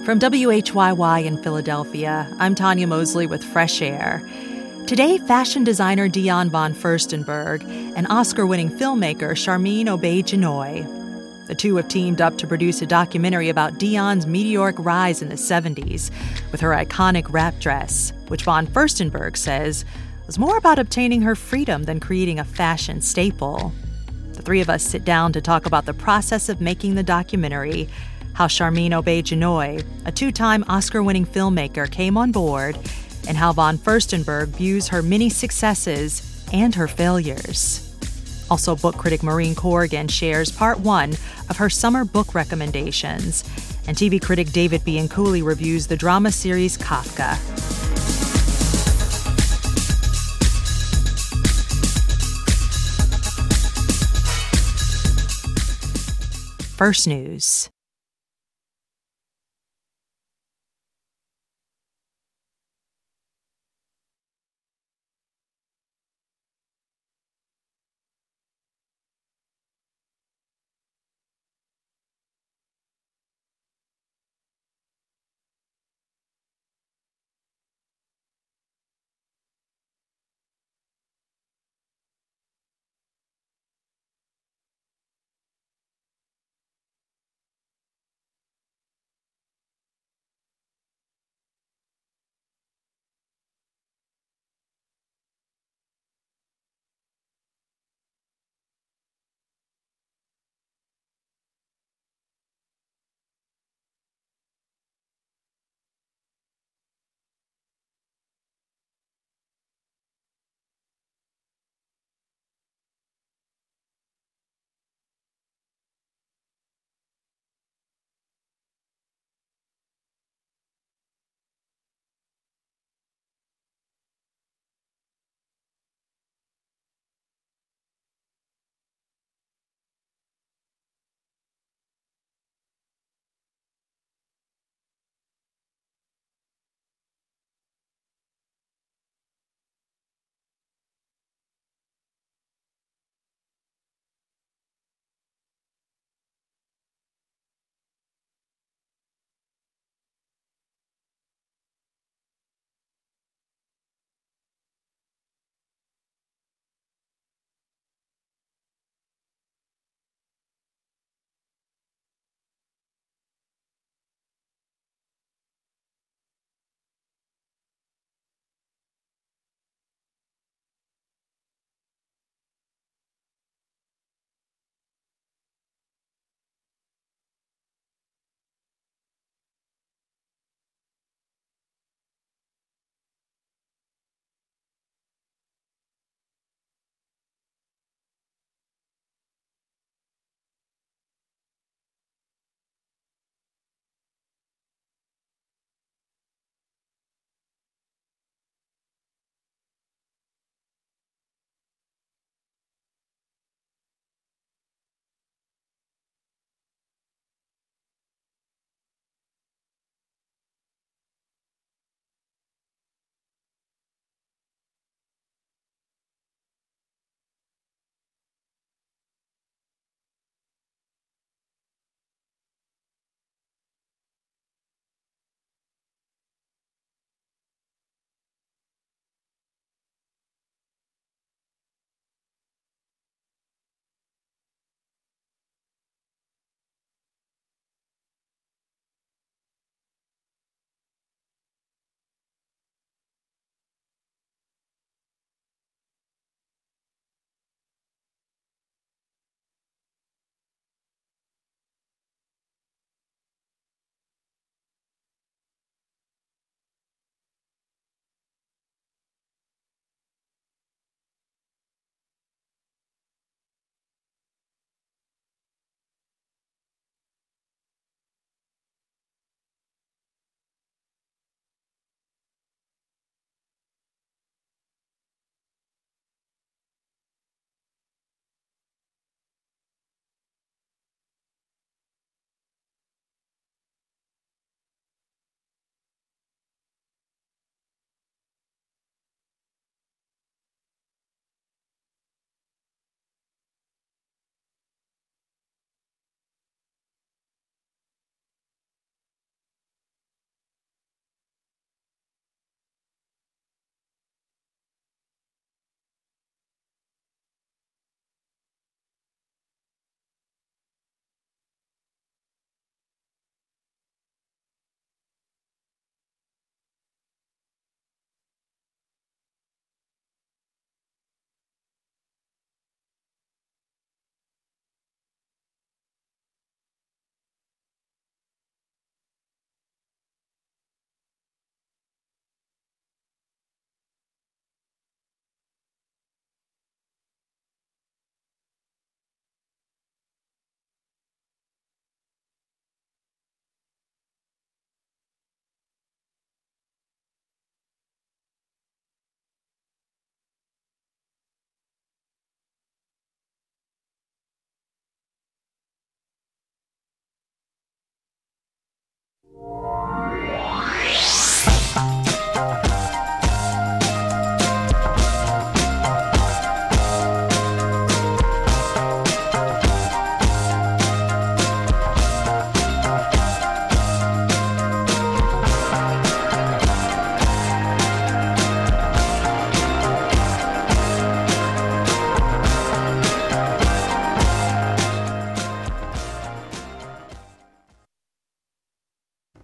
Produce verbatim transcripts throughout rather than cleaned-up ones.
From W H Y Y in Philadelphia, I'm Tanya Mosley with Fresh Air. Today, fashion designer Dion von Furstenberg and Oscar-winning filmmaker Sharmeen Obaid-Chinoy. The two have teamed up to produce a documentary about Dion's meteoric rise in the seventies with her iconic wrap dress, which von Furstenberg says was more about obtaining her freedom than creating a fashion staple. The three of us sit down to talk about the process of making the documentary, how Sharmeen Obaid-Chinoy, a two-time Oscar-winning filmmaker, came on board, and how von Furstenberg views her many successes and her failures. Also, book critic Maureen Corrigan shares part one of her summer book recommendations, and T V critic David Bianculli reviews the drama series Kafka. First News.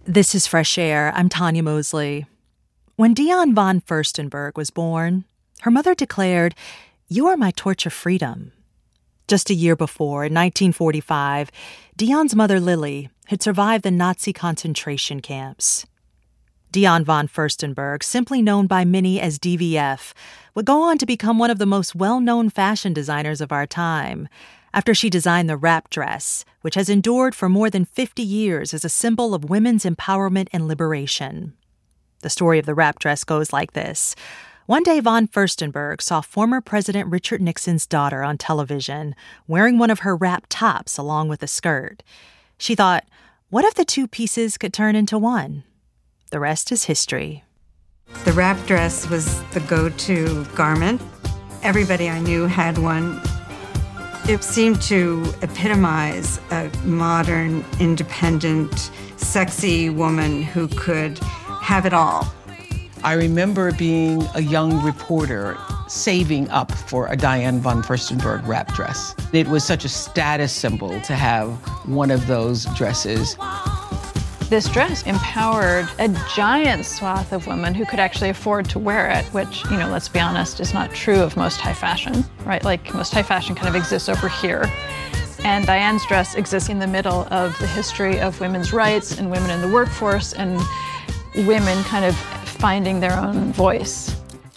This is Fresh Air. I'm Tanya Mosley. When Dion von Furstenberg was born, her mother declared, "You are my torch of freedom." Just a year before, in nineteen forty-five, Dion's mother, Lily, had survived the Nazi concentration camps. Dion von Furstenberg, simply known by many as D V F, would go on to become one of the most well-known fashion designers of our time, after she designed the wrap dress, which has endured for more than fifty years as a symbol of women's empowerment and liberation. The story of the wrap dress goes like this. One day, von Furstenberg saw former President Richard Nixon's daughter on television wearing one of her wrap tops along with a skirt. She thought, what if the two pieces could turn into one? The rest is history. The wrap dress was the go-to garment. Everybody I knew had one. It seemed to epitomize a modern, independent, sexy woman who could have it all. I remember being a young reporter saving up for a Diane von Furstenberg wrap dress. It was such a status symbol to have one of those dresses. This dress empowered a giant swath of women who could actually afford to wear it, which, you know, let's be honest, is not true of most high fashion, right? Like, most high fashion kind of exists over here. And Diane's dress exists in the middle of the history of women's rights and women in the workforce and women kind of finding their own voice.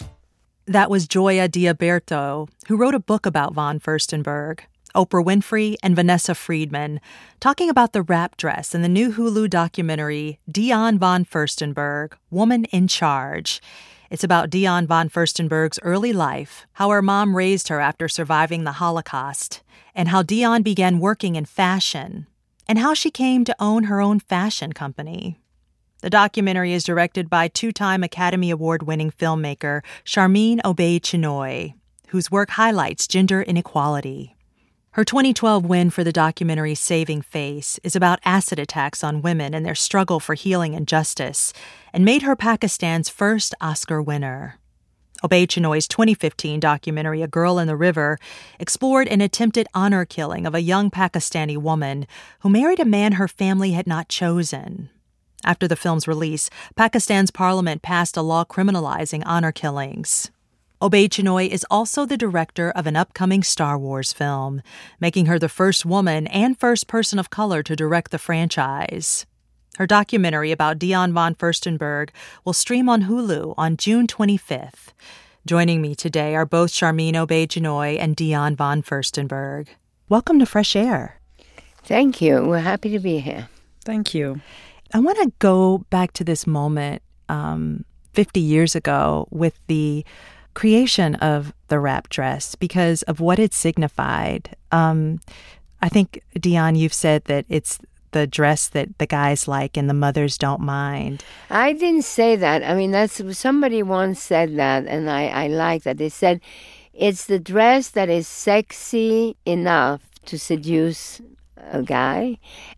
That was Gioia Diaberto, who wrote a book about von Furstenberg. Oprah Winfrey and Vanessa Friedman, talking about the wrap dress in the new Hulu documentary Dion von Furstenberg, Woman in Charge. It's about Dion von Furstenberg's early life, how her mom raised her after surviving the Holocaust, and how Dion began working in fashion, and how she came to own her own fashion company. The documentary is directed by two-time Academy Award-winning filmmaker Sharmeen Obaid-Chinoy, whose work highlights gender inequality. Her twenty twelve win for the documentary Saving Face is about acid attacks on women and their struggle for healing and justice, and made her Pakistan's first Oscar winner. Obaid-Chinoy's twenty fifteen documentary A Girl in the River explored an attempted honor killing of a young Pakistani woman who married a man her family had not chosen. After the film's release, Pakistan's parliament passed a law criminalizing honor killings. Obaid-Chinoy is also the director of an upcoming Star Wars film, making her the first woman and first person of color to direct the franchise. Her documentary about Dion von Furstenberg will stream on Hulu on June twenty-fifth. Joining me today are both Sharmeen Obaid-Chinoy and Dion von Furstenberg. Welcome to Fresh Air. Thank you. We're happy to be here. Thank you. I want to go back to this moment um, fifty years ago with the creation of the wrap dress because of what it signified. Um, I think, Dion, you've said that it's the dress that the guys like and the mothers don't mind. I didn't say that. I mean, that's somebody once said that, and I, I like that. They said it's the dress that is sexy enough to seduce a guy,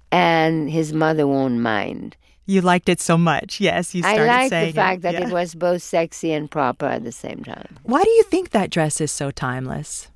and his mother won't mind. You liked it so much. Yes, you started saying I like the fact it. that yeah. it was both sexy and proper at the same time. Why do you think that dress is so timeless?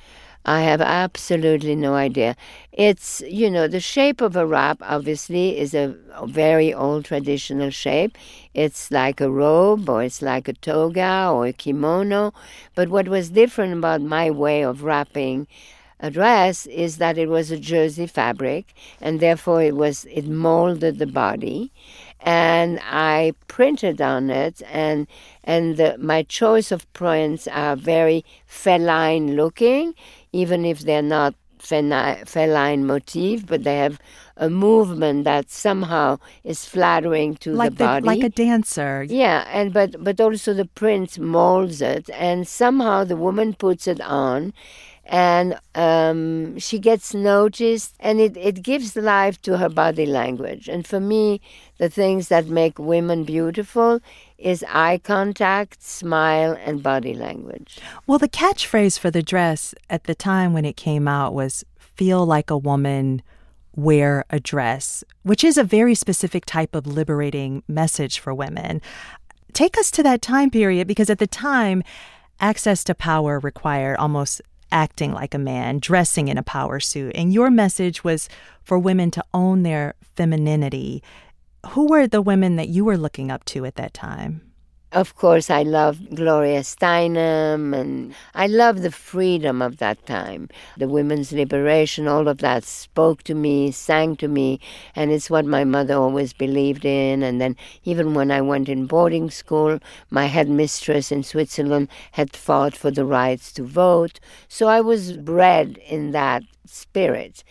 I have absolutely no idea. It's, you know, the shape of a wrap, obviously, is a very old traditional shape. It's like a robe, or it's like a toga or a kimono. But what was different about my way of wrapping a dress is that it was a jersey fabric, and therefore it was it molded the body, and I printed on it, and and the, my choice of prints are very feline looking, even if they're not feni- feline motif, but they have a movement that somehow is flattering to like the body, like a dancer. Yeah, and but but also the print molds it, and somehow the woman puts it on. And um, she gets noticed, and it, it gives life to her body language. And for me, the things that make women beautiful is eye contact, smile, and body language. Well, the catchphrase for the dress at the time when it came out was "feel like a woman, wear a dress," which is a very specific type of liberating message for women. Take us to that time period, because at the time, access to power required almost acting like a man, dressing in a power suit. And your message was for women to own their femininity. Who were the women that you were looking up to at that time? Of course, I loved Gloria Steinem, and I loved the freedom of that time. The women's liberation, all of that spoke to me, sang to me, and it's what my mother always believed in. And then even when I went in boarding school, my headmistress in Switzerland had fought for the rights to vote. So I was bred in that spirit.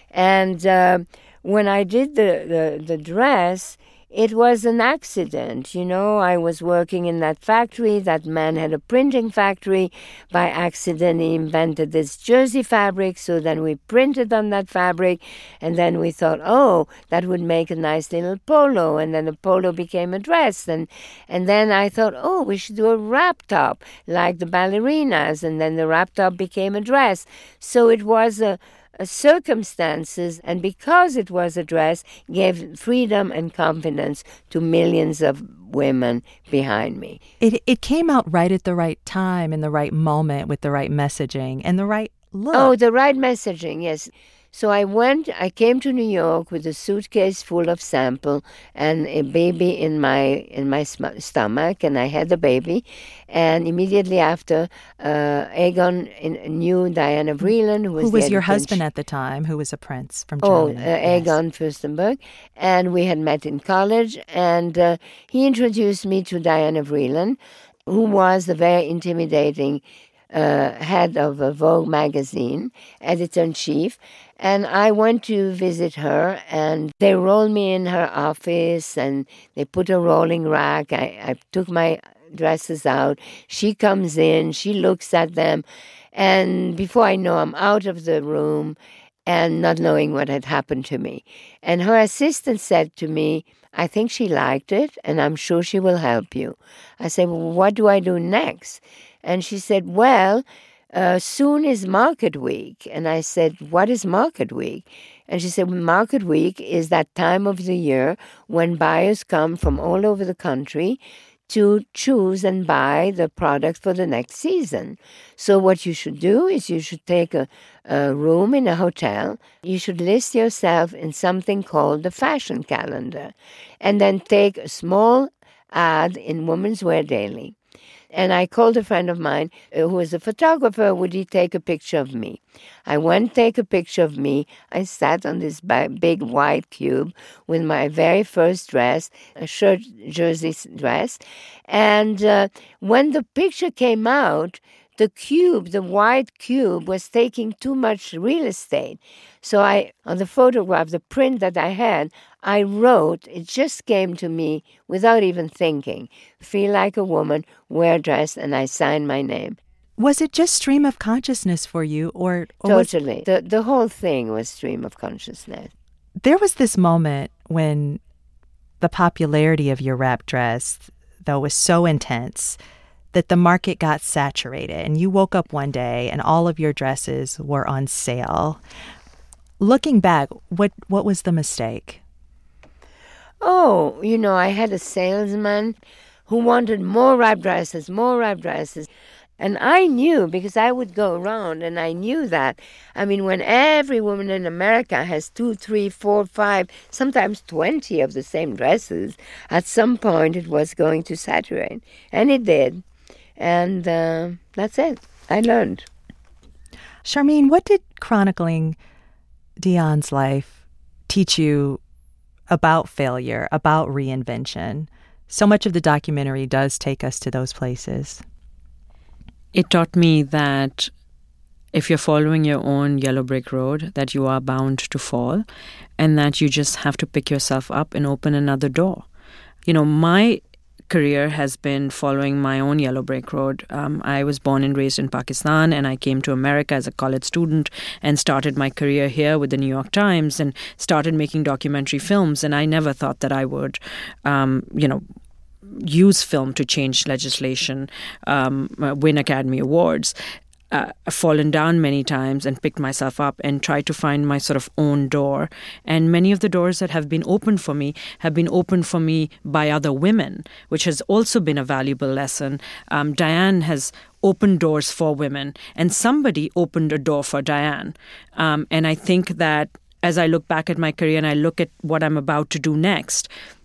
And uh, when I did the, the, the dress, it was an accident, you know. I was working in that factory. That man had a printing factory. By accident, he invented this jersey fabric, so then we printed on that fabric, and then we thought, oh, that would make a nice little polo, and then the polo became a dress, and, and then I thought, oh, we should do a wrap top, like the ballerinas, and then the wrap top became a dress. So it was a circumstances, and because it was a dress, gave freedom and confidence to millions of women behind me. It it came out right at the right time, in the right moment, with the right messaging and the right look. Oh, the right messaging, yes. So I went, I came to New York with a suitcase full of sample and a baby in my in my sm- stomach, and I had the baby. And immediately after, uh, Egon in, knew Diana Vreeland, who was, who was the your editor. husband at the time, who was a prince from Oh, Germany. uh, Egon yes. Fürstenberg. And we had met in college, and uh, he introduced me to Diana Vreeland, who was the very intimidating Uh, head of a Vogue magazine, editor-in-chief, and I went to visit her, and they rolled me in her office, and they put a rolling rack. I, I took my dresses out. She comes in, she looks at them, and before I know, I'm out of the room and not knowing what had happened to me. And her assistant said to me, I think she liked it, and I'm sure she will help you. I said, well, what do I do next? And she said, well, uh, soon is Market Week. And I said, what is Market Week? And she said, well, Market Week is that time of the year when buyers come from all over the country to choose and buy the product for the next season. So what you should do is you should take a, a room in a hotel. You should list yourself in something called the fashion calendar, and then take a small ad in Women's Wear Daily. And I called a friend of mine uh, who was a photographer. Would he take a picture of me? I went take a picture of me. I sat on this big white cube with my very first dress, a shirt jersey dress. And uh, when the picture came out, the cube, the white cube, was taking too much real estate. So I, on the photograph, the print that I had, I wrote, it just came to me without even thinking, feel like a woman, wear a dress, and I signed my name. Was it just stream of consciousness for you? or, or Totally. Was... The, the whole thing was stream of consciousness. There was this moment when the popularity of your wrap dress, though, was so intense that the market got saturated, and you woke up one day and all of your dresses were on sale. Looking back, what what was the mistake? Oh, you know, I had a salesman who wanted more wrap dresses, more wrap dresses. And I knew, because I would go around, and I knew that. I mean, when every woman in America has two, three, four, five, sometimes twenty of the same dresses, at some point it was going to saturate. And it did. And uh, that's it. I learned. Charmine, what did chronicling Dionne's life teach you about failure, about reinvention? So much of the documentary does take us to those places. It taught me that if you're following your own yellow brick road, that you are bound to fall, and that you just have to pick yourself up and open another door. You know, my career has been following my own yellow brick road. Um, I was born and raised in Pakistan, and I came to America as a college student and started my career here with the New York Times and started making documentary films. And I never thought that I would, um, you know, use film to change legislation, um, win Academy Awards. Uh, fallen down many times and picked myself up and tried to find my sort of own door. And many of the doors that have been opened for me have been opened for me by other women, which has also been a valuable lesson. Um, Diane has opened doors for women, and somebody opened a door for Diane. Um, and I think that as I look back at my career and I look at what I'm about to do next,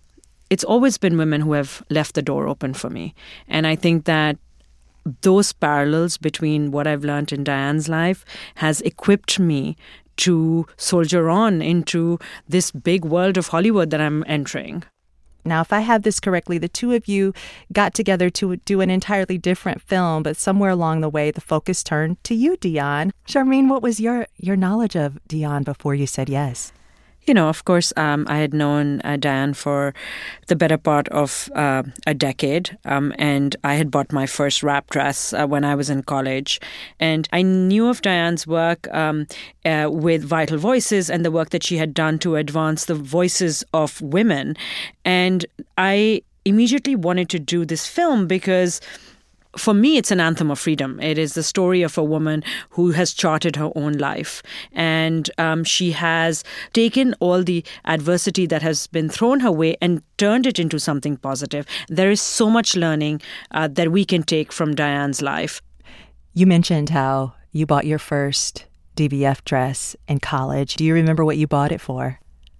it's always been women who have left the door open for me. And I think that those parallels between what I've learned in Diane's life has equipped me to soldier on into this big world of Hollywood that I'm entering. Now, if I have this correctly, the two of you got together to do an entirely different film, but somewhere along the way, the focus turned to you, Dionne. Charmine, what was your, your knowledge of Dionne before you said yes? You know, of course, um, I had known uh, Diane for the better part of uh, a decade, um, and I had bought my first wrap dress uh, when I was in college. And I knew of Diane's work um, uh, with Vital Voices and the work that she had done to advance the voices of women. And I immediately wanted to do this film because for me, it's an anthem of freedom. It is the story of a woman who has charted her own life. And um, she has taken all the adversity that has been thrown her way and turned it into something positive. There is so much learning uh, that we can take from Diane's life. You mentioned how you bought your first D V F dress in college. Do you remember what you bought it for?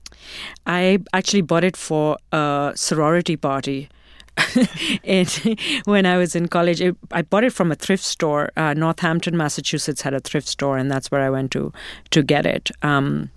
I actually bought it for a sorority party. And when I was in college, it, I bought it from a thrift store. Uh, Northampton, Massachusetts had a thrift store, and that's where I went to to get it. Um,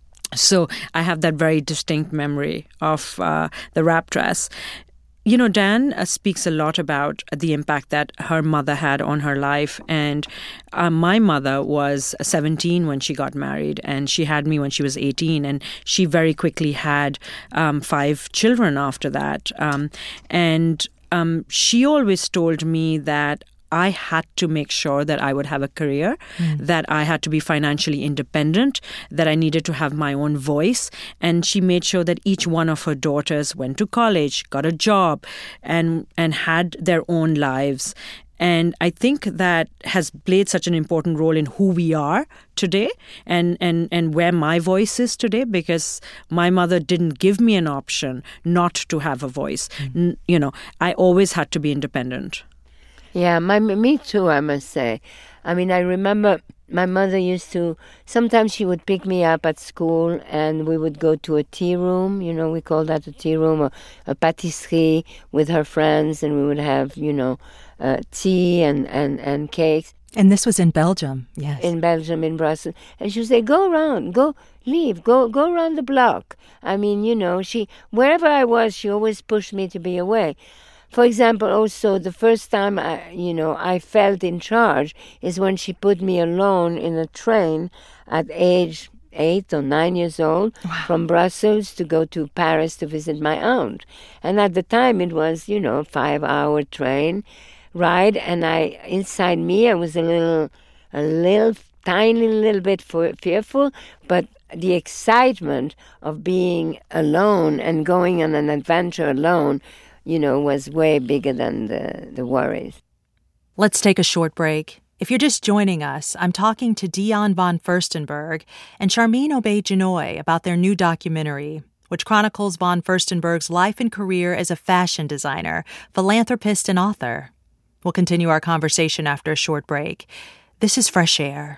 so I have that very distinct memory of uh, the wrap dress. You know, Diane uh, speaks a lot about the impact that her mother had on her life. And uh, my mother was seventeen when she got married, and she had me when she was eighteen. And she very quickly had um, five children after that. Um, and um, she always told me that I had to make sure that I would have a career, mm. that I had to be financially independent, that I needed to have my own voice. And she made sure that each one of her daughters went to college, got a job, and and had their own lives. And I think that has played such an important role in who we are today and, and, and where my voice is today, because my mother didn't give me an option not to have a voice. Mm. N- you know, I always had to be independent. Yeah, my, me too, I must say. I mean, I remember my mother used to, sometimes she would pick me up at school and we would go to a tea room, you know, we call that a tea room, or a pâtisserie with her friends, and we would have, you know, uh, tea and, and, and cakes. And this was in Belgium, yes. In Belgium, in Brussels. And she would say, go around, go, leave, go go around the block. I mean, you know, she, wherever I was, she always pushed me to be away. For example, also, the first time, I, you know, I felt in charge is when she put me alone in a train at age eight or nine years old wow. from Brussels to go to Paris to visit my aunt. And at the time, it was, you know, a five-hour train ride. And I, inside me, I was a little, a little, tiny little bit for, fearful, but the excitement of being alone and going on an adventure alone, you know, was way bigger than the, the worries. Let's take a short break. If you're just joining us, I'm talking to Dionne von Furstenberg and Charmine Obaid-Chinoy about their new documentary, which chronicles von Furstenberg's life and career as a fashion designer, philanthropist, and author. We'll continue our conversation after a short break. This is Fresh Air.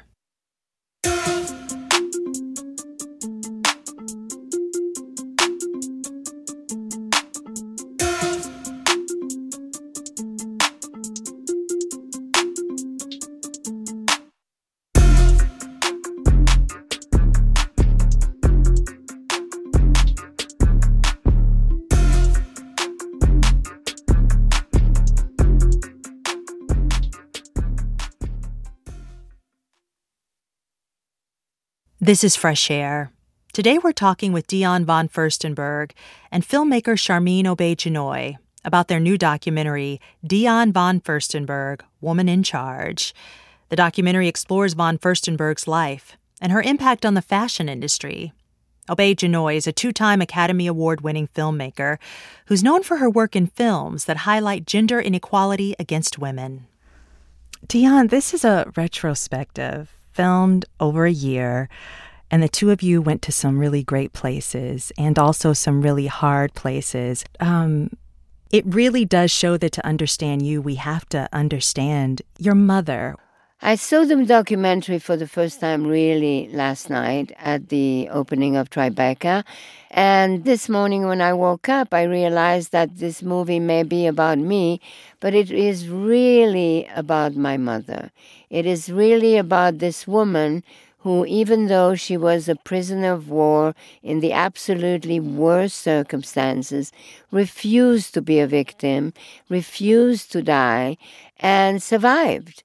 This is Fresh Air. Today we're talking with Dionne von Furstenberg and filmmaker Charmine Obaid-Chinoy about their new documentary, Dionne von Furstenberg, Woman in Charge. The documentary explores von Furstenberg's life and her impact on the fashion industry. Obaid-Chinoy is a two-time Academy Award-winning filmmaker who's known for her work in films that highlight gender inequality against women. Dionne, this is a retrospective filmed over a year, and the two of you went to some really great places and also some really hard places. Um, it really does show that to understand you, we have to understand your mother. I saw the documentary for the first time really last night at the opening of Tribeca. And this morning when I woke up, I realized that this movie may be about me, but it is really about my mother. It is really about this woman who, even though she was a prisoner of war in the absolutely worst circumstances, refused to be a victim, refused to die, and survived.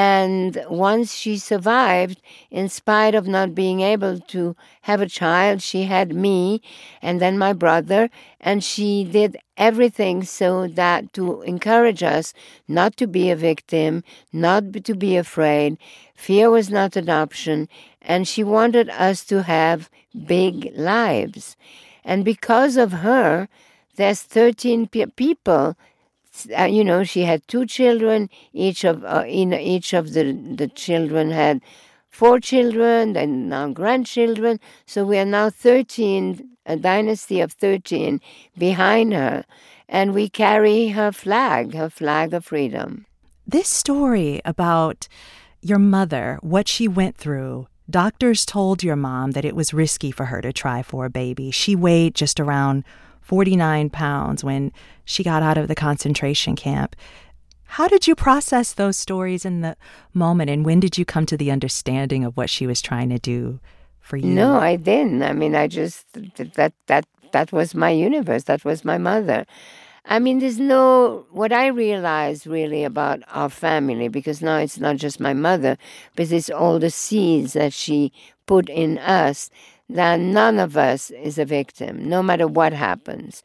And once she survived, in spite of not being able to have a child, she had me and then my brother, and she did everything so that to encourage us not to be a victim, not to be afraid. Fear was not an option, and she wanted us to have big lives. And because of her, there's thirteen pe- people. Uh, you know, she had two children. Each of uh, in each of the the children had four children, and now grandchildren. So we are now thirteen, a dynasty of thirteen behind her, and we carry her flag, her flag of freedom. This story about your mother, what she went through. Doctors told your mom that it was risky for her to try for a baby. She weighed just around forty-nine pounds when she got out of the concentration camp. How did you process those stories in the moment, and when did you come to the understanding of what she was trying to do for you? No, I didn't. I mean, I just, that that that was my universe. That was my mother. I mean, there's no, what I realized really about our family, because now it's not just my mother, but it's all the seeds that she put in us, that none of us is a victim, no matter what happens.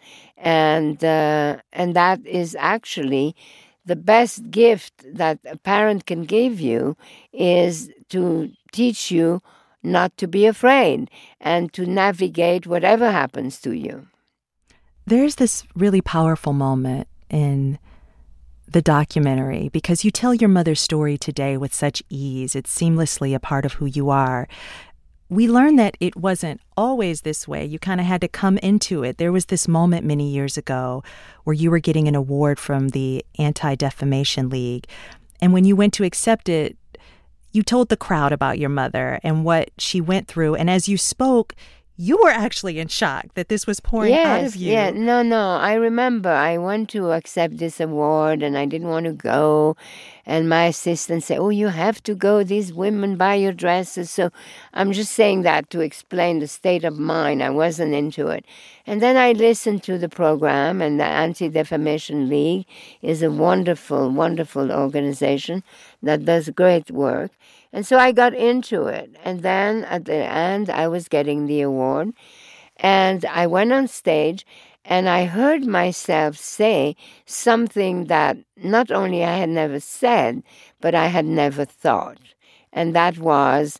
And uh, and that is actually the best gift that a parent can give you, is to teach you not to be afraid and to navigate whatever happens to you. There's this really powerful moment in the documentary because you tell your mother's story today with such ease. It's seamlessly a part of who you are. We learned that it wasn't always this way. You kind of had to come into it. There was this moment many years ago where you were getting an award from the Anti-Defamation League. And when you went to accept it, you told the crowd about your mother and what she went through. And as you spoke, you were actually in shock that this was pouring yes, out of you. Yeah, no, no. I remember I went to accept this award and I didn't want to go. And my assistant said, oh, you have to go. These women buy your dresses. So I'm just saying that to explain the state of mind. I wasn't into it. And then I listened to the program, and the Anti-Defamation League is a wonderful, wonderful organization that does great work. And so I got into it. And then at the end, I was getting the award. And I went on stage, and I heard myself say something that not only I had never said, but I had never thought. And that was,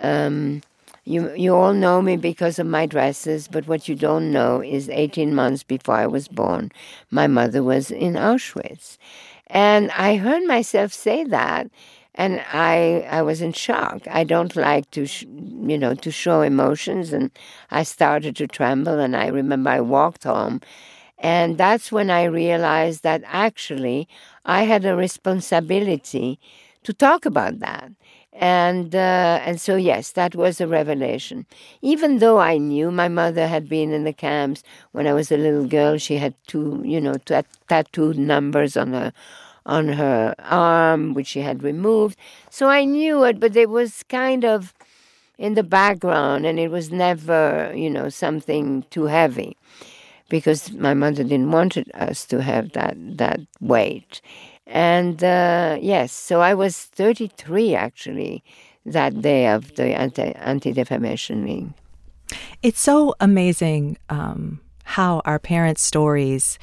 um, you, you all know me because of my dresses, but what you don't know is eighteen months before I was born, my mother was in Auschwitz. And I heard myself say that. And I I was in shock. I don't like to, sh- you know, to show emotions. And I started to tremble. And I remember I walked home. And that's when I realized that actually I had a responsibility to talk about that. And uh, and so, yes, that was a revelation. Even though I knew my mother had been in the camps when I was a little girl, she had two, you know, t- tattooed numbers on her on her arm, which she had removed. So I knew it, but it was kind of in the background, and it was never, you know, something too heavy, because my mother didn't want us to have that, that weight. And uh, yes, so I was thirty-three, actually, that day of the Anti- Anti-Defamation League. It's so amazing um, how our parents' stories,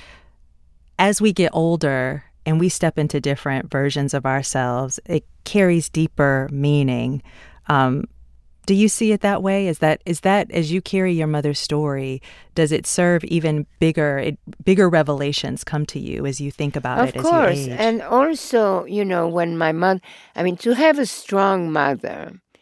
as we get older, and we step into different versions of ourselves, it carries deeper meaning. Um, do you see it that way? Is that is that as you carry your mother's story, does it serve even bigger it, bigger revelations come to you as you think about of it as course. you age? And also, you know, when my mother, I mean, to have a strong mother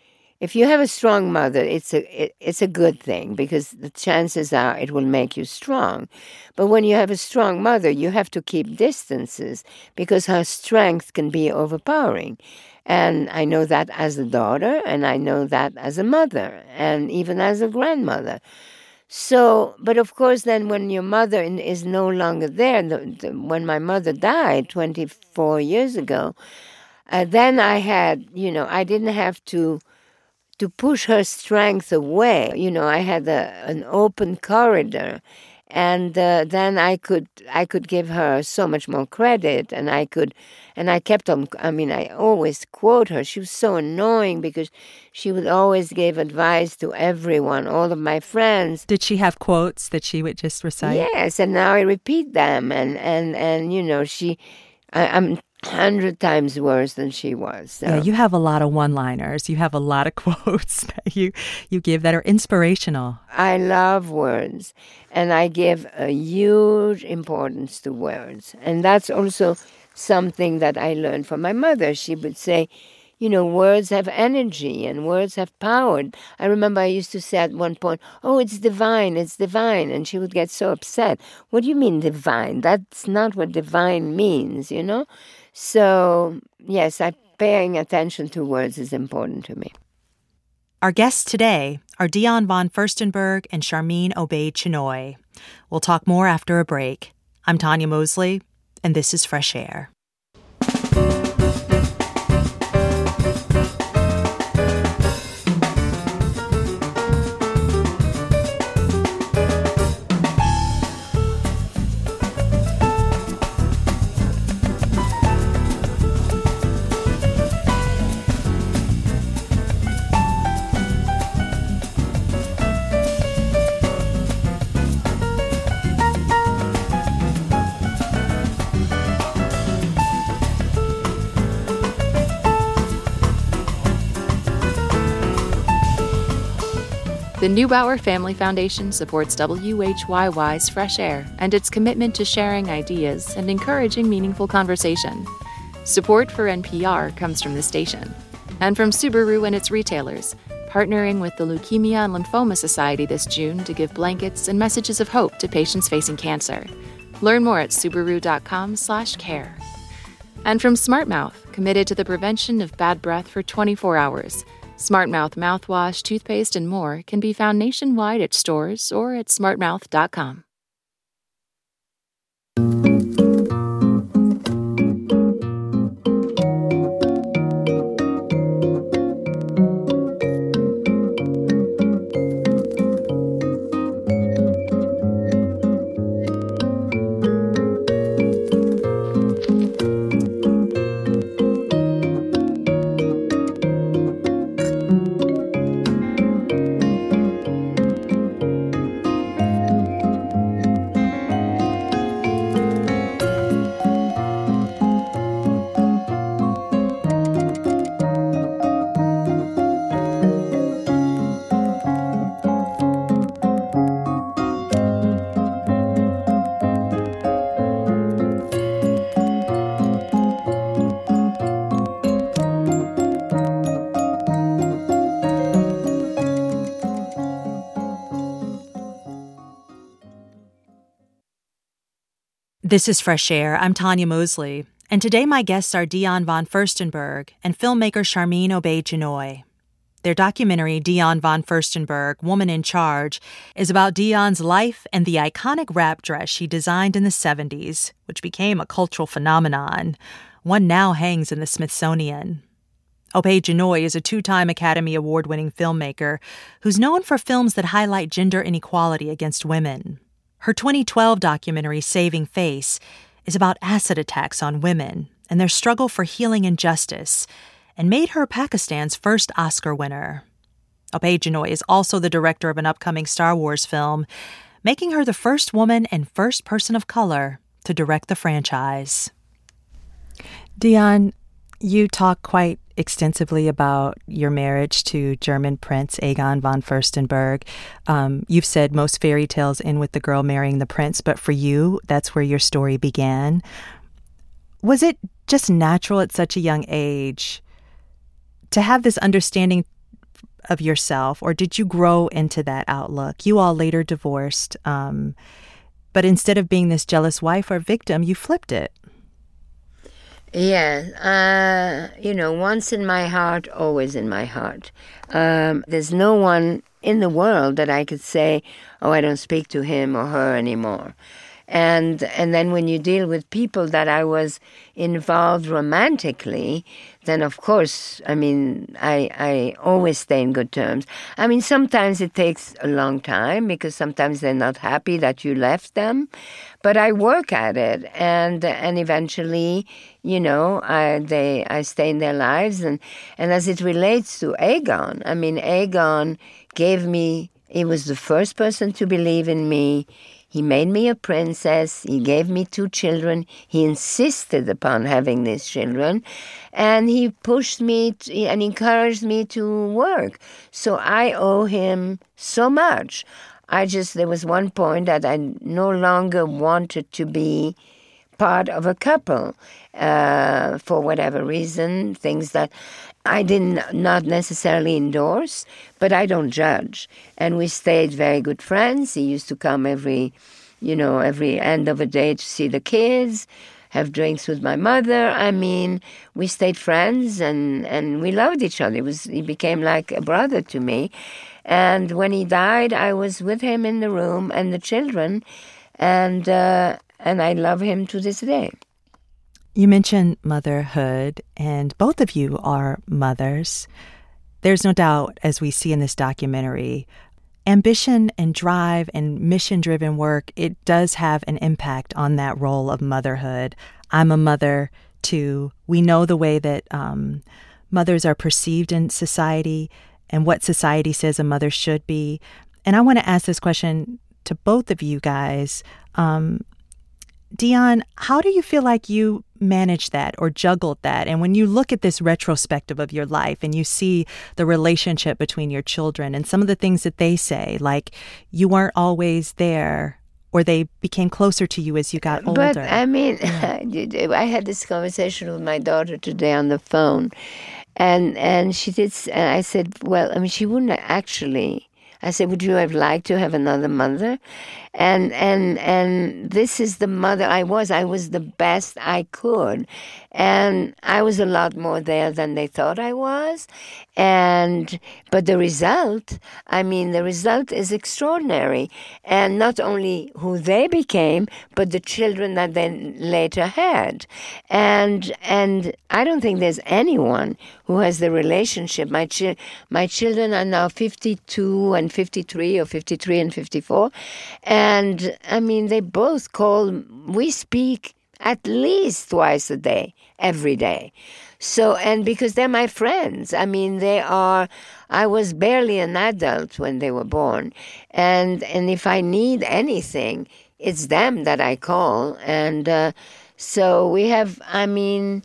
if you have a strong mother, it's a it, it's a good thing because the chances are it will make you strong. But when you have a strong mother, you have to keep distances because her strength can be overpowering. And I know that as a daughter, and I know that as a mother, and even as a grandmother. So, but of course, then when your mother is no longer there, the, the, when my mother died twenty-four years ago, uh, then I had, you know, I didn't have to to push her strength away. You know, I had a, an open corridor, and uh, then I could I could give her so much more credit, and I could, and I kept on. I mean, I always quote her. She was so annoying because she would always give advice to everyone, all of my friends. Did she have quotes that she would just recite? Yes, and now I repeat them, and and and you know, she, I, I'm. hundred times worse than she was. So. Yeah, you have a lot of one-liners. You have a lot of quotes that you, you give that are inspirational. I love words, and I give a huge importance to words. And that's also something that I learned from my mother. She would say, you know, words have energy and words have power. I remember I used to say at one point, oh, it's divine, it's divine. And she would get so upset. What do you mean divine? That's not what divine means, you know? So, yes, I, paying attention to words is important to me. Our guests today are Dionne von Furstenberg and Charmine Obaid-Chinoy. We'll talk more after a break. I'm Tanya Mosley, and this is Fresh Air. The Neubauer Family Foundation supports W H Y Y's Fresh Air and its commitment to sharing ideas and encouraging meaningful conversation. Support for N P R comes from the station and from Subaru and its retailers, partnering with the Leukemia and Lymphoma Society this June to give blankets and messages of hope to patients facing cancer. Learn more at Subaru.com slash care. And from SmartMouth, committed to the prevention of bad breath for twenty-four hours. SmartMouth mouthwash, toothpaste, and more can be found nationwide at stores or at smartmouth dot com. This is Fresh Air. I'm Tanya Mosley, and today my guests are Dionne von Furstenberg and filmmaker Charmine Obaid-Chinoy. Their documentary, Dionne von Furstenberg, Woman in Charge, is about Dionne's life and the iconic wrap dress she designed in the seventies, which became a cultural phenomenon. One now hangs in the Smithsonian. Obaid-Chinoy is a two-time Academy Award-winning filmmaker who's known for films that highlight gender inequality against women. Her twenty twelve documentary, Saving Face, is about acid attacks on women and their struggle for healing and justice, and made her Pakistan's first Oscar winner. Obaid-Chinoy is also the director of an upcoming Star Wars film, making her the first woman and first person of color to direct the franchise. Dionne, you talk quite extensively about your marriage to German Prince Egon von Furstenberg. Um, you've said most fairy tales end with the girl marrying the prince, but for you, that's where your story began. Was it just natural at such a young age to have this understanding of yourself, or did you grow into that outlook? You all later divorced, um, but instead of being this jealous wife or victim, you flipped it. Yeah, uh, you know, once in my heart, always in my heart. Um, there's no one in the world that I could say, oh, I don't speak to him or her anymore. And and then when you deal with people that I was involved romantically, then of course, I mean, I I always stay in good terms. I mean, sometimes it takes a long time because sometimes they're not happy that you left them, but I work at it, and and eventually, you know, I they I stay in their lives, and and as it relates to Egon, I mean, Egon gave me. He was the first person to believe in me. He made me a princess. He gave me two children. He insisted upon having these children. And he pushed me to, and encouraged me to work. So I owe him so much. I just, there was one point that I no longer wanted to be part of a couple uh, for whatever reason, things that I did not necessarily endorse, but I don't judge. And we stayed very good friends. He used to come every, you know, every end of a day to see the kids, have drinks with my mother. I mean, we stayed friends, and, and we loved each other. It was, he became like a brother to me. And when he died, I was with him in the room and the children, and uh, and I love him to this day. You mentioned motherhood, and both of you are mothers. There's no doubt, as we see in this documentary, ambition and drive and mission-driven work, it does have an impact on that role of motherhood. I'm a mother, too. We know the way that um, mothers are perceived in society and what society says a mother should be. And I want to ask this question to both of you guys. Um, Dion, how do you feel like you managed that or juggled that? And when you look at this retrospective of your life and you see the relationship between your children and some of the things that they say, like you weren't always there or they became closer to you as you got older. But, I mean, I had this conversation with my daughter today on the phone, and, and she did, and I said, well, I mean, she wouldn't actually... I said, would you have liked to have another mother? And and and this is the mother I was. I was the best I could. And I was a lot more there than they thought I was. And but the result, I mean, the result is extraordinary. And not only who they became, but the children that they later had. And and I don't think there's anyone who has the relationship. My chi- my children are now fifty-two and fifty-three, or fifty-three and fifty-four. And, I mean, they both call, we speak at least twice a day, every day. So, and because they're my friends. I mean, they are, I was barely an adult when they were born. And and if I need anything, it's them that I call. And uh, so we have, I mean,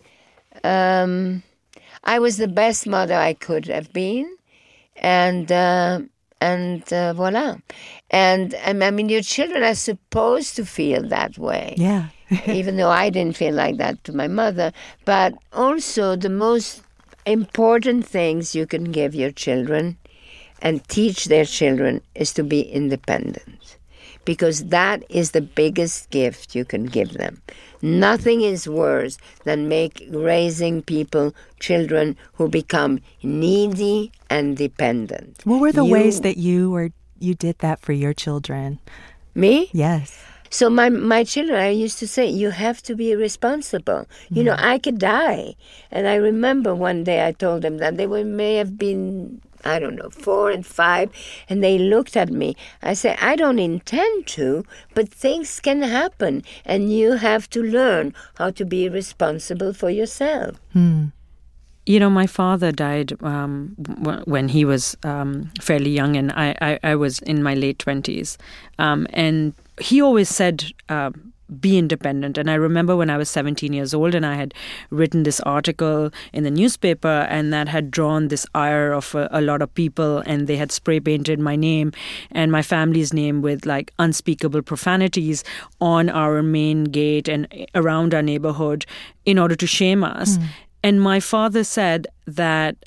um, I was the best mother I could have been. And... Uh, And uh, voila. And, and I mean, your children are supposed to feel that way. Yeah. Even though I didn't feel like that to my mother. But also the most important things you can give your children and teach their children is to be independent. Because that is the biggest gift you can give them. Nothing is worse than make raising people, children who become needy and dependent. What were the you, ways that you were you did that for your children? Me? Yes. So my my children, I used to say, you have to be responsible. You know, I could die. And I remember one day I told them that they were, may have been, I don't know, four and five, and they looked at me. I said, I don't intend to, but things can happen, and you have to learn how to be responsible for yourself. Hmm. You know, my father died um, w- when he was um, fairly young, and I, I, I was in my late twenties. Um, and he always said, uh, be independent. And I remember when I was seventeen years old and I had written this article in the newspaper, and that had drawn this ire of a, a lot of people, and they had spray painted my name and my family's name with like unspeakable profanities on our main gate and around our neighborhood in order to shame us. Mm. And my father said that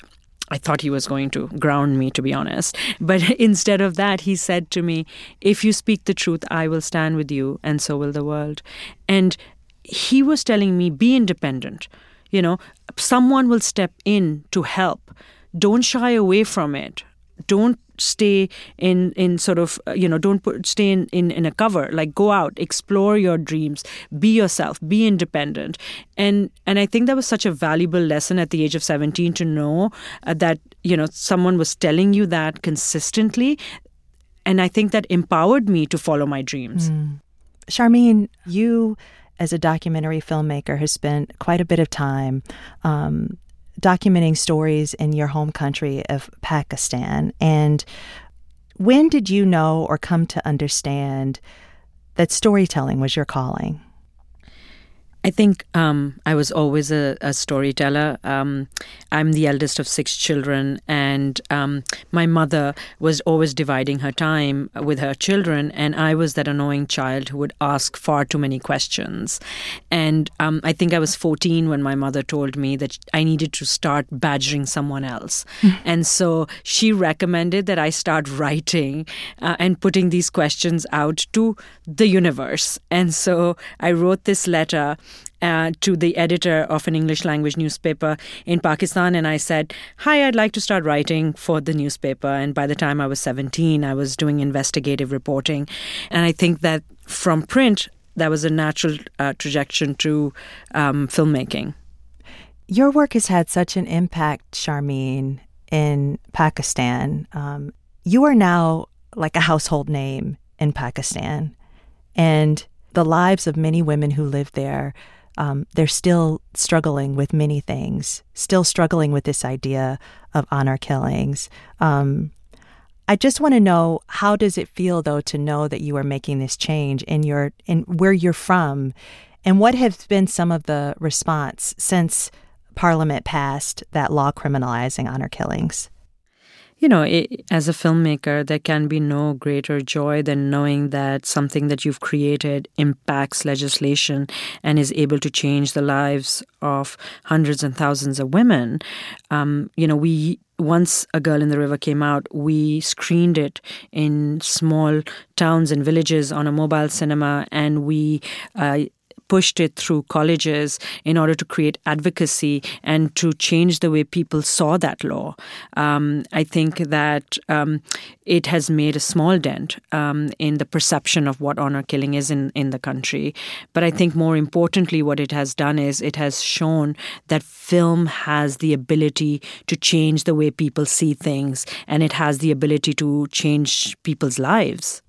I thought he was going to ground me, to be honest. But instead of that, he said to me, if you speak the truth, I will stand with you, and so will the world. And he was telling me, be independent. You know, someone will step in to help. Don't shy away from it. Don't stay in, in sort of, you know, don't put, stay in, in, in a cover. Like, go out, explore your dreams, be yourself, be independent. And and I think that was such a valuable lesson at the age of seventeen to know uh, that, you know, someone was telling you that consistently. And I think that empowered me to follow my dreams. Mm. Sharmeen, you as a documentary filmmaker has spent quite a bit of time um, documenting stories in your home country of Pakistan. And when did you know or come to understand that storytelling was your calling? I think um, I was always a, a storyteller. Um, I'm the eldest of six children, and um, my mother was always dividing her time with her children, and I was that annoying child who would ask far too many questions. And um, I think I was fourteen when my mother told me that I needed to start badgering someone else. And so she recommended that I start writing uh, and putting these questions out to the universe. And so I wrote this letter Uh, to the editor of an English language newspaper in Pakistan. And I said, hi, I'd like to start writing for the newspaper. And by the time I was seventeen, I was doing investigative reporting. And I think that from print, that was a natural uh, trajectory to um, filmmaking. Your work has had such an impact, Sharmeen, in Pakistan. Um, you are now like a household name in Pakistan. And the lives of many women who live there, Um, they're still struggling with many things, still struggling with this idea of honor killings. Um, I just want to know, how does it feel, though, to know that you are making this change in your in where you're from, and what has been some of the response since Parliament passed that law criminalizing honor killings? You know, it, as a filmmaker, there can be no greater joy than knowing that something that you've created impacts legislation and is able to change the lives of hundreds and thousands of women. Um, you know, we once A Girl in the River came out, we screened it in small towns and villages on a mobile cinema, and we uh, pushed it through colleges in order to create advocacy and to change the way people saw that law. Um, I think that um, it has made a small dent um, in the perception of what honor killing is in, in the country. But I think more importantly, what it has done is it has shown that film has the ability to change the way people see things, and it has the ability to change people's lives.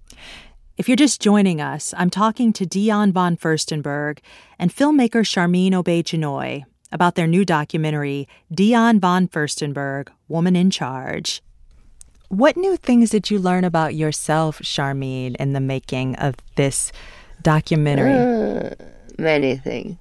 If you're just joining us, I'm talking to Dion von Furstenberg and filmmaker Sharmeen Obaid-Chinoy about their new documentary, Dion von Furstenberg, Woman in Charge. What new things did you learn about yourself, Sharmeen, in the making of this documentary? Uh, many things.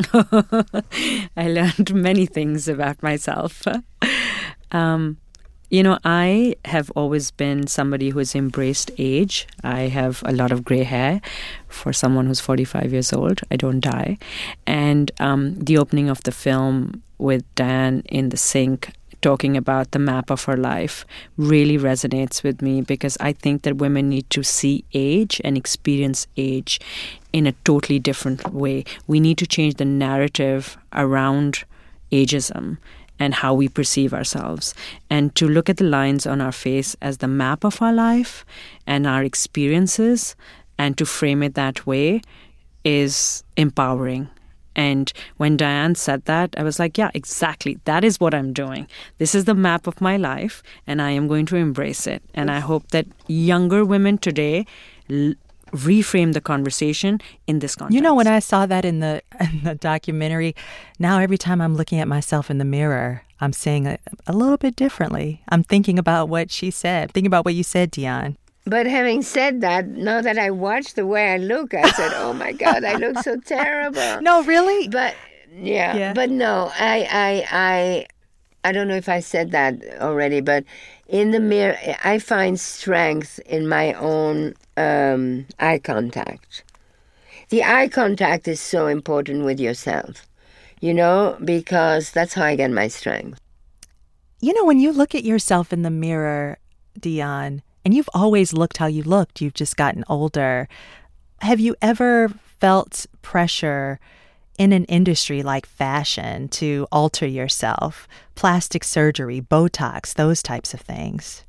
I learned many things about myself. Um, You know, I have always been somebody who has embraced age. I have a lot of gray hair for someone who's forty-five years old. I don't die. And um, the opening of the film with Diane in the sink talking about the map of her life really resonates with me, because I think that women need to see age and experience age in a totally different way. We need to change the narrative around ageism and how we perceive ourselves, and to look at the lines on our face as the map of our life and our experiences, and to frame it that way is empowering. And when Diane said that, I was like, yeah, exactly. That is what I'm doing. This is the map of my life, and I am going to embrace it. And I hope that younger women today l- reframe the conversation in this context. You know, when I saw that in the in the documentary, now every time I'm looking at myself in the mirror, I'm seeing it a little bit differently. I'm thinking about what she said, thinking about what you said, Dion. But having said that, now that I watched the way I look, I said, oh my God, I look so terrible. No, really? But yeah, Yeah. but no, I, I, I, I don't know if I said that already, but in the mirror, I find strength in my own um, eye contact. The eye contact is so important with yourself, you know, because that's how I get my strength. You know, when you look at yourself in the mirror, Dionne, and you've always looked how you looked, you've just gotten older. Have you ever felt pressure in an industry like fashion to alter yourself? Plastic surgery, Botox, those types of things.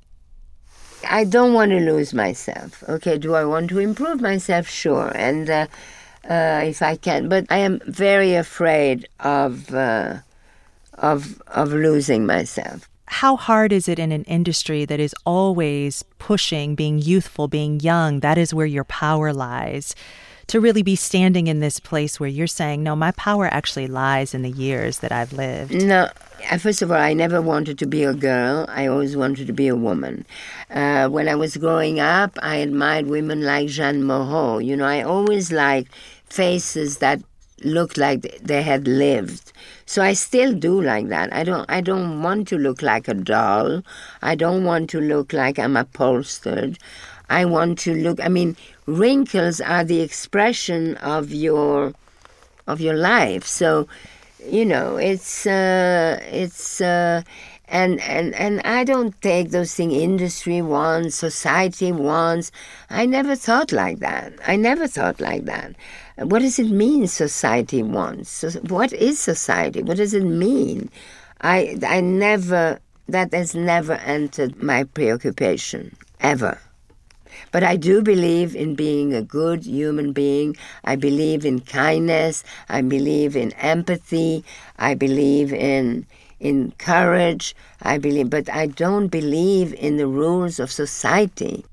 I don't want to lose myself. Okay, do I want to improve myself? Sure. And uh, uh, if I can. But I am very afraid of, uh, of, of losing myself. How hard is it in an industry that is always pushing, being youthful, being young? That is where your power lies. To really be standing in this place where you're saying, no, my power actually lies in the years that I've lived. No, first of all, I never wanted to be a girl. I always wanted to be a woman. Uh, when I was growing up, I admired women like Jeanne Moreau. You know, I always liked faces that looked like they had lived. So I still do like that. I don't I don't want to look like a doll. I don't want to look like I'm upholstered. I want to look, I mean, wrinkles are the expression of your of your life. So, you know, it's uh, it's uh, and and and I don't take those things industry wants, society wants. I never thought like that. I never thought like that. What does it mean, society wants? So what is society? What does it mean? I I never that has never entered my preoccupation ever. But I do believe in being a good human being. I believe in kindness. I believe in empathy. I believe in in courage. I believe, but I don't believe in the rules of society.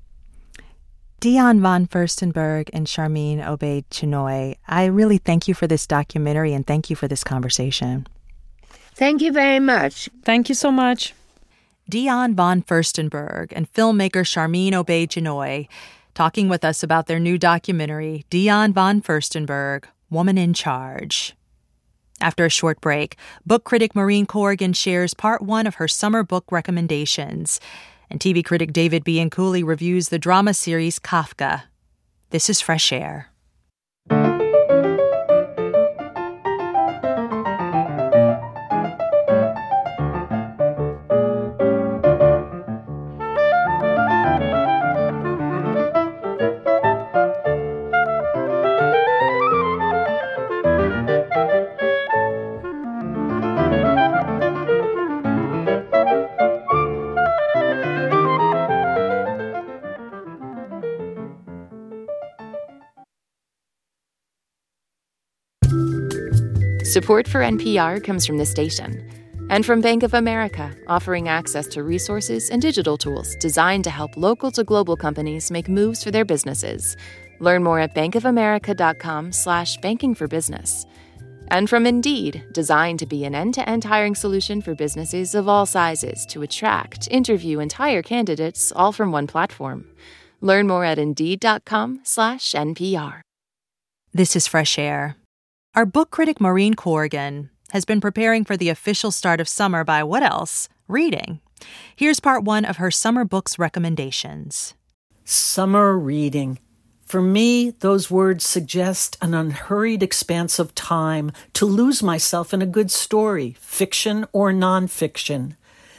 Dionne von Furstenberg and Charmine Obaid-Chinoy, I really thank you for this documentary and thank you for this conversation. Thank you very much. Thank you so much. Dionne von Furstenberg and filmmaker Charmine Obaid-Chinoy talking with us about their new documentary, Dionne von Furstenberg, Woman in Charge. After a short break, book critic Maureen Corrigan shares part one of her summer book recommendations, and T V critic David Bianculli reviews the drama series Kafka. This is Fresh Air. Support for N P R comes from this station and from Bank of America, offering access to resources and digital tools designed to help local to global companies make moves for their businesses. Learn more at bankofamerica.com slash banking for business. And from Indeed, designed to be an end-to-end hiring solution for businesses of all sizes to attract, interview, and hire candidates all from one platform. Learn more at Indeed.com slash NPR. This is Fresh Air. Our book critic Maureen Corrigan has been preparing for the official start of summer by what else? Reading. Here's part one of her summer books recommendations. Summer reading. For me, those words suggest an unhurried expanse of time to lose myself in a good story, fiction or nonfiction.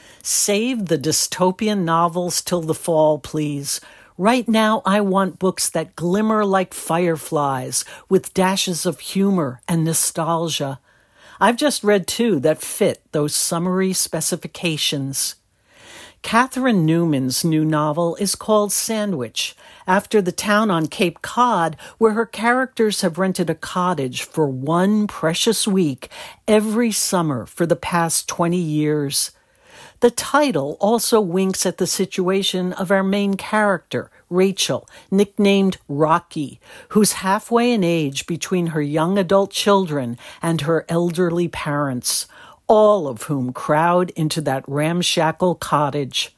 Save the dystopian novels till the fall, please. Right now, I want books that glimmer like fireflies, with dashes of humor and nostalgia. I've just read two that fit those summery specifications. Catherine Newman's new novel is called Sandwich, after the town on Cape Cod where her characters have rented a cottage for one precious week every summer for the past twenty years. The title also winks at the situation of our main character, Rachel, nicknamed Rocky, who's halfway in age between her young adult children and her elderly parents, all of whom crowd into that ramshackle cottage.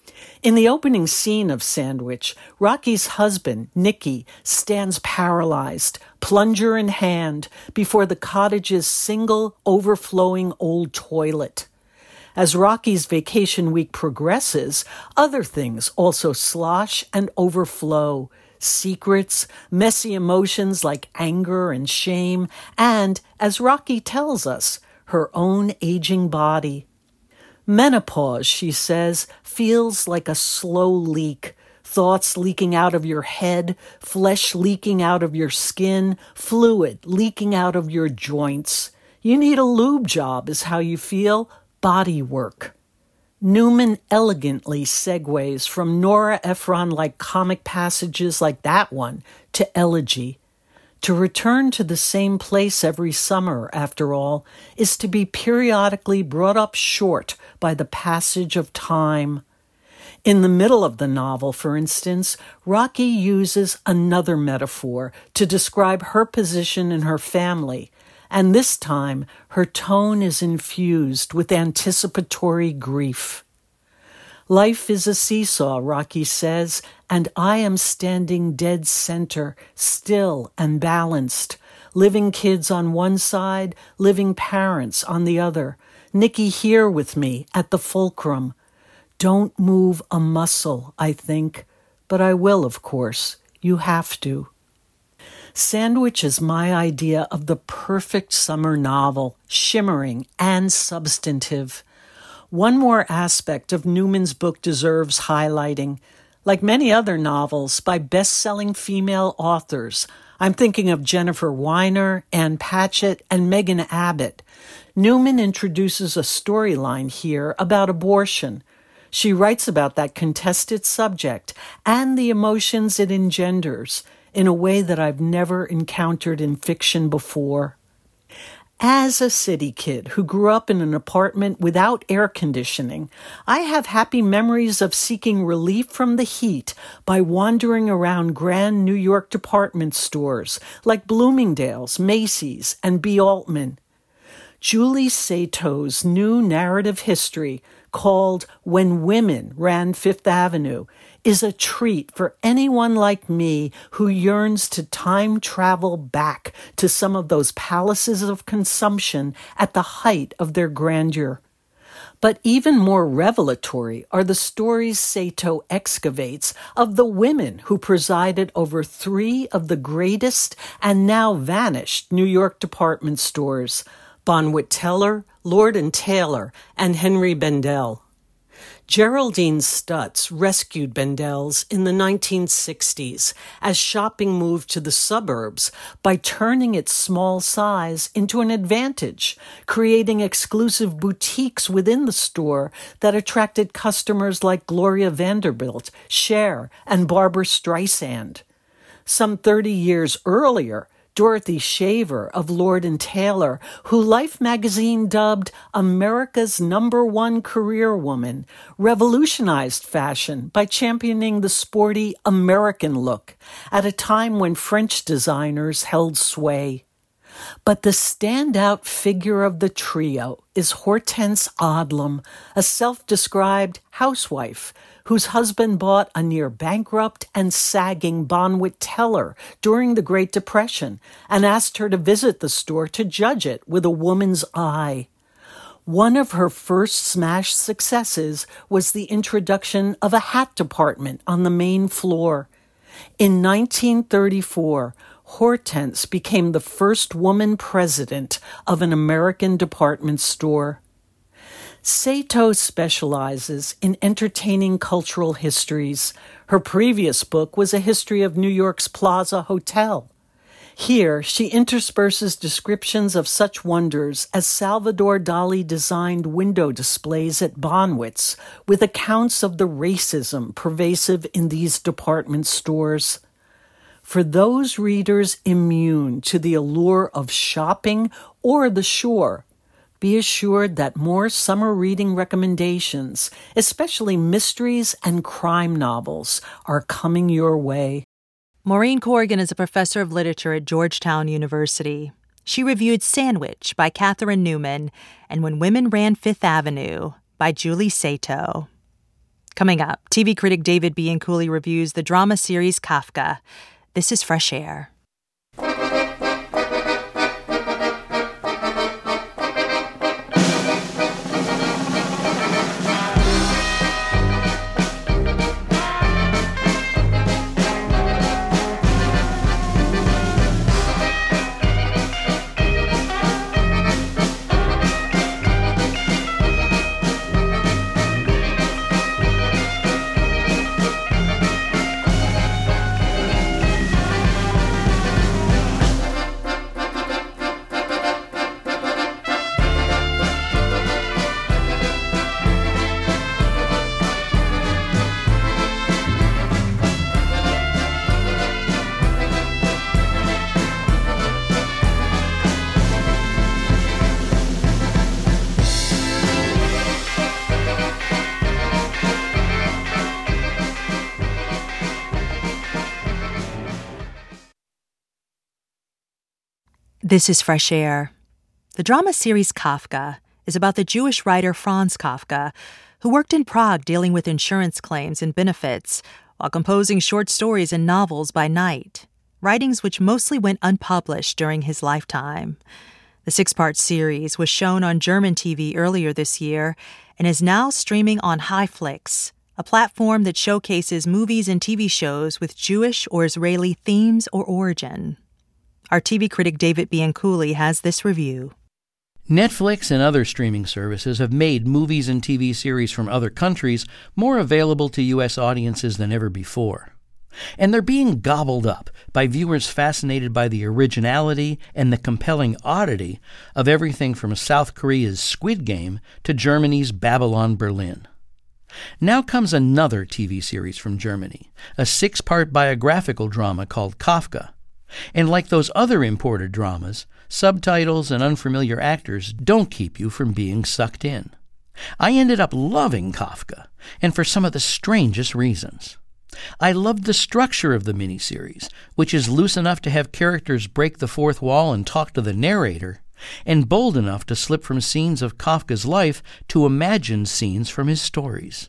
In the opening scene of Sandwich, Rocky's husband, Nicky, stands paralyzed, plunger in hand, before the cottage's single, overflowing old toilet. As Rocky's vacation week progresses, other things also slosh and overflow. Secrets, messy emotions like anger and shame, and, as Rocky tells us, her own aging body. Menopause, she says, feels like a slow leak. Thoughts leaking out of your head, flesh leaking out of your skin, fluid leaking out of your joints. You need a lube job is how you feel. Body work. Newman elegantly segues from Nora Ephron-like comic passages like that one to elegy. To return to the same place every summer, after all, is to be periodically brought up short by the passage of time. In the middle of the novel, for instance, Rocky uses another metaphor to describe her position in her family, and this time her tone is infused with anticipatory grief. Life is a seesaw, Rocky says, and I am standing dead center, still and balanced. Living kids on one side, living parents on the other. Nikki here with me at the fulcrum. Don't move a muscle, I think, but I will, of course. You have to. Sandwich is my idea of the perfect summer novel, shimmering and substantive. One more aspect of Newman's book deserves highlighting. Like many other novels by best-selling female authors, I'm thinking of Jennifer Weiner, Ann Patchett, and Megan Abbott, Newman introduces a storyline here about abortion. She writes about that contested subject and the emotions it engenders in a way that I've never encountered in fiction before. As a city kid who grew up in an apartment without air conditioning, I have happy memories of seeking relief from the heat by wandering around grand New York department stores like Bloomingdale's, Macy's, and B. Altman. Julie Sato's new narrative history, called When Women Ran Fifth Avenue, is a treat for anyone like me who yearns to time travel back to some of those palaces of consumption at the height of their grandeur. But even more revelatory are the stories Sato excavates of the women who presided over three of the greatest and now vanished New York department stores, Bonwit Teller, Lord and Taylor, and Henry Bendel. Geraldine Stutz rescued Bendel's in the nineteen sixties as shopping moved to the suburbs by turning its small size into an advantage, creating exclusive boutiques within the store that attracted customers like Gloria Vanderbilt, Cher, and Barbra Streisand. Some thirty years earlier, Dorothy Shaver of Lord and Taylor, who Life magazine dubbed America's number one career woman, revolutionized fashion by championing the sporty American look at a time when French designers held sway. But the standout figure of the trio is Hortense Odlum, a self-described housewife whose husband bought a near-bankrupt and sagging Bonwit Teller during the Great Depression and asked her to visit the store to judge it with a woman's eye. One of her first smash successes was the introduction of a hat department on the main floor. In nineteen thirty-four, Hortense became the first woman president of an American department store. Sato specializes in entertaining cultural histories. Her previous book was a history of New York's Plaza Hotel. Here, she intersperses descriptions of such wonders as Salvador Dali-designed window displays at Bonwit's, with accounts of the racism pervasive in these department stores. For those readers immune to the allure of shopping or the shore, be assured that more summer reading recommendations, especially mysteries and crime novels, are coming your way. Maureen Corrigan is a professor of literature at Georgetown University. She reviewed Sandwich by Catherine Newman and When Women Ran Fifth Avenue by Julie Sato. Coming up, T V critic David Bianculli reviews the drama series Kafka. This is Fresh Air. This is Fresh Air. The drama series Kafka is about the Jewish writer Franz Kafka, who worked in Prague dealing with insurance claims and benefits while composing short stories and novels by night, writings which mostly went unpublished during his lifetime. The six-part series was shown on German T V earlier this year and is now streaming on HiFlix, a platform that showcases movies and T V shows with Jewish or Israeli themes or origin. Our T V critic David Bianculli has this review. Netflix and other streaming services have made movies and T V series from other countries more available to U S audiences than ever before. And they're being gobbled up by viewers fascinated by the originality and the compelling oddity of everything from South Korea's Squid Game to Germany's Babylon Berlin. Now comes another T V series from Germany, a six-part biographical drama called Kafka. And like those other imported dramas, subtitles and unfamiliar actors don't keep you from being sucked in. I ended up loving Kafka, and for some of the strangest reasons. I loved the structure of the miniseries, which is loose enough to have characters break the fourth wall and talk to the narrator, and bold enough to slip from scenes of Kafka's life to imagined scenes from his stories.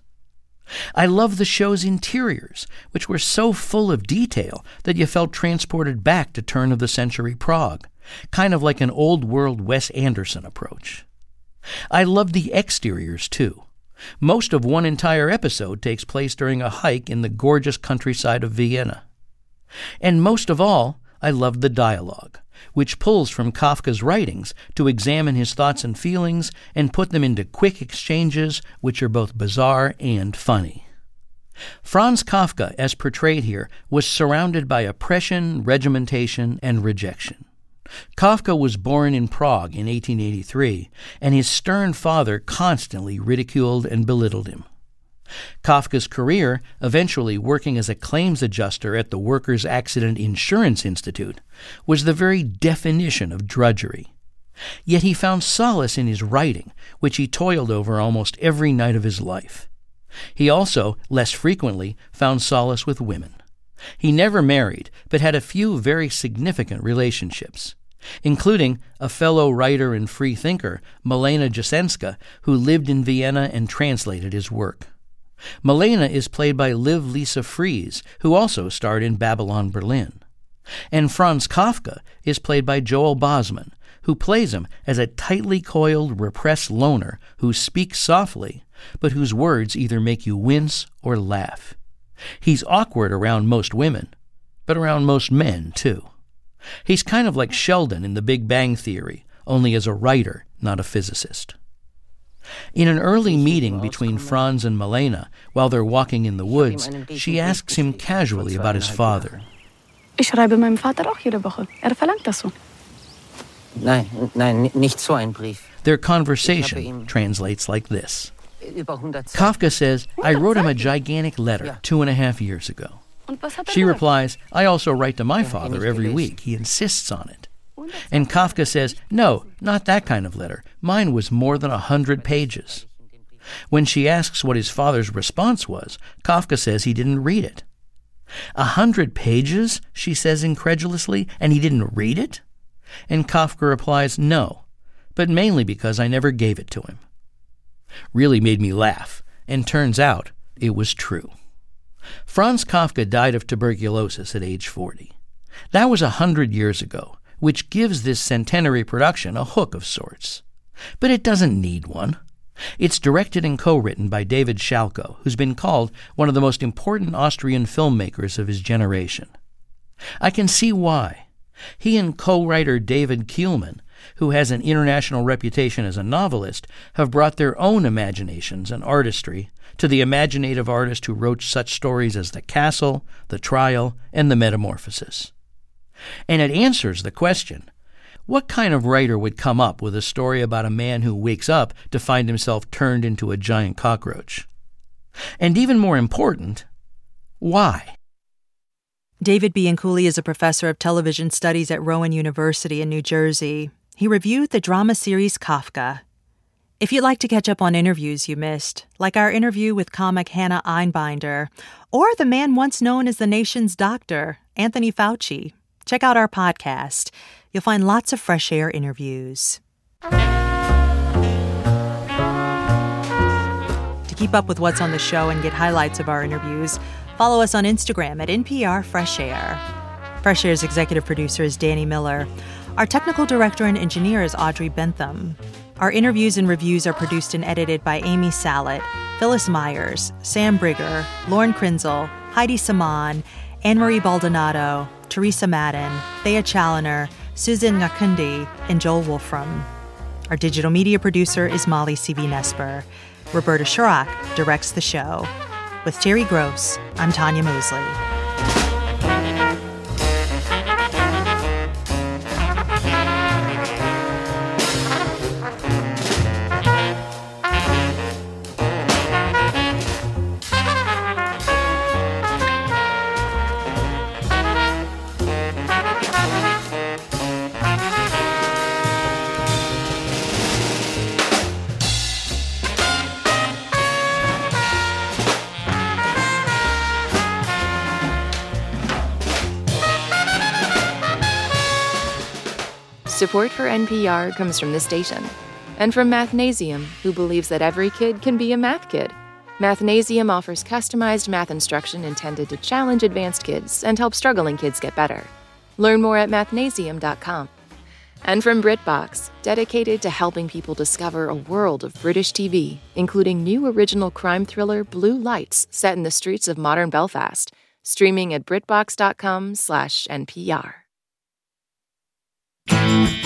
I love the show's interiors, which were so full of detail that you felt transported back to turn-of-the-century Prague, kind of like an old-world Wes Anderson approach. I loved the exteriors, too. Most of one entire episode takes place during a hike in the gorgeous countryside of Vienna. And most of all, I loved the dialogue, which pulls from Kafka's writings to examine his thoughts and feelings and put them into quick exchanges which are both bizarre and funny. Franz Kafka, as portrayed here, was surrounded by oppression, regimentation, and rejection. Kafka was born in Prague in eighteen eighty-three, and his stern father constantly ridiculed and belittled him. Kafka's career, eventually working as a claims adjuster at the Workers' Accident Insurance Institute, was the very definition of drudgery. Yet he found solace in his writing, which he toiled over almost every night of his life. He also, less frequently, found solace with women. He never married, but had a few very significant relationships, including a fellow writer and free thinker, Milena Jasenska, who lived in Vienna and translated his work. Milena is played by Liv Lisa Fries, who also starred in Babylon Berlin. And Franz Kafka is played by Joel Bosman, who plays him as a tightly coiled, repressed loner who speaks softly, but whose words either make you wince or laugh. He's awkward around most women, but around most men, too. He's kind of like Sheldon in The Big Bang Theory, only as a writer, not a physicist. In an early meeting between Franz and Milena, while they're walking in the woods, she asks him casually about his father. Ich schreibe meinem Vater auch jede Woche. Er verlangt das so. Nein, nein, nicht so ein Brief. Their conversation translates like this. Kafka says, I wrote him a gigantic letter two and a half years ago. She replies, I also write to my father every week. He insists on it. And Kafka says, no, not that kind of letter. Mine was more than a hundred pages. When she asks what his father's response was, Kafka says he didn't read it. A hundred pages, she says incredulously, and he didn't read it? And Kafka replies, no, but mainly because I never gave it to him. Really made me laugh, and turns out it was true. Franz Kafka died of tuberculosis at age forty. That was a hundred years ago, which gives this centenary production a hook of sorts. But it doesn't need one. It's directed and co-written by David Schalko, who's been called one of the most important Austrian filmmakers of his generation. I can see why. He and co-writer David Kielman, who has an international reputation as a novelist, have brought their own imaginations and artistry to the imaginative artist who wrote such stories as The Castle, The Trial, and The Metamorphosis. And it answers the question, what kind of writer would come up with a story about a man who wakes up to find himself turned into a giant cockroach? And even more important, why? David Bianculli is a professor of television studies at Rowan University in New Jersey. He reviewed the drama series Kafka. If you'd like to catch up on interviews you missed, like our interview with comic Hannah Einbinder, or the man once known as the nation's doctor, Anthony Fauci, check out our podcast. You'll find lots of Fresh Air interviews. To keep up with what's on the show and get highlights of our interviews, follow us on Instagram at N P R Fresh Air. Fresh Air's executive producer is Danny Miller. Our technical director and engineer is Audrey Bentham. Our interviews and reviews are produced and edited by Amy Sallet, Phyllis Myers, Sam Brigger, Lauren Krinzel, Heidi Saman, Anne-Marie Baldonado, Teresa Madden, Thea Challoner, Susan Ngakundi, and Joel Wolfram. Our digital media producer is Molly C V Nesper. Roberta Shurrock directs the show. With Terry Gross, I'm Tanya Mosley. Support for N P R comes from the station and from Mathnasium, who believes that every kid can be a math kid. Mathnasium offers customized math instruction intended to challenge advanced kids and help struggling kids get better. Learn more at mathnasium dot com. And from BritBox, dedicated to helping people discover a world of British T V, including new original crime thriller Blue Lights set in the streets of modern Belfast, streaming at britbox dot com slash N P R.